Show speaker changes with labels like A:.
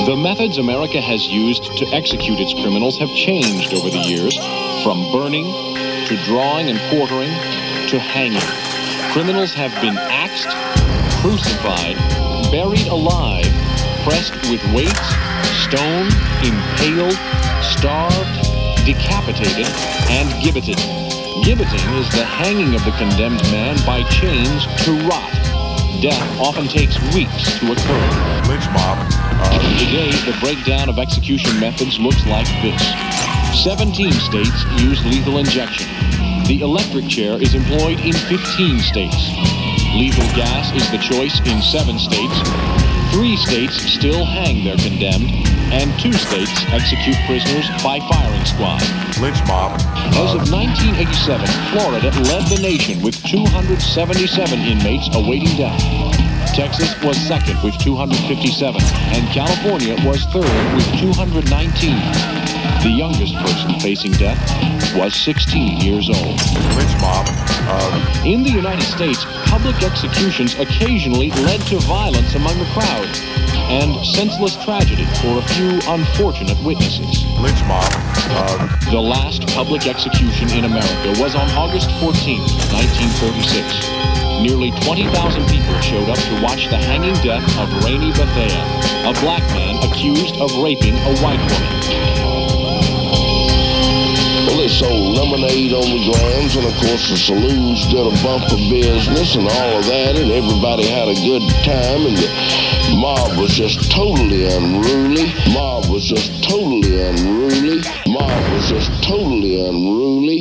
A: The methods America has used to execute its criminals have changed over the years, from burning to drawing and quartering to hanging. Criminals have been axed, crucified, buried alive, pressed with weights, stoned, impaled, starved, decapitated, and gibbeted. Gibbeting is the hanging of the condemned man by chains to rot. Death often takes weeks to occur.
B: Lynch mob.
A: Today, the breakdown of execution methods looks like this. 17 states use lethal injection. The electric chair is employed in 15 states. Lethal gas is the choice in 7 states. 3 states still hang their condemned, and 2 states execute prisoners by firing squad.
B: Lynch mob.
A: As of 1987, Florida led the nation with 277 inmates awaiting death. Texas was second with 257, and California was third with 219. The youngest person facing death was 16 years old.
B: Lynch mob.
A: In the United States, public executions occasionally led to violence among the crowd and senseless tragedy for a few unfortunate witnesses.
B: Lynch mob.
A: The last public execution in America was on August 14, 1936. Nearly 20,000 people showed up to watch the hanging death of Rainy Bethea, a black man accused of raping a white woman.
C: Well, they sold lemonade on the grounds, and of course the saloons did a bumper business and all of that, and everybody had a good time, and the mob was just totally unruly. Mob was just totally unruly. Mob was just totally unruly.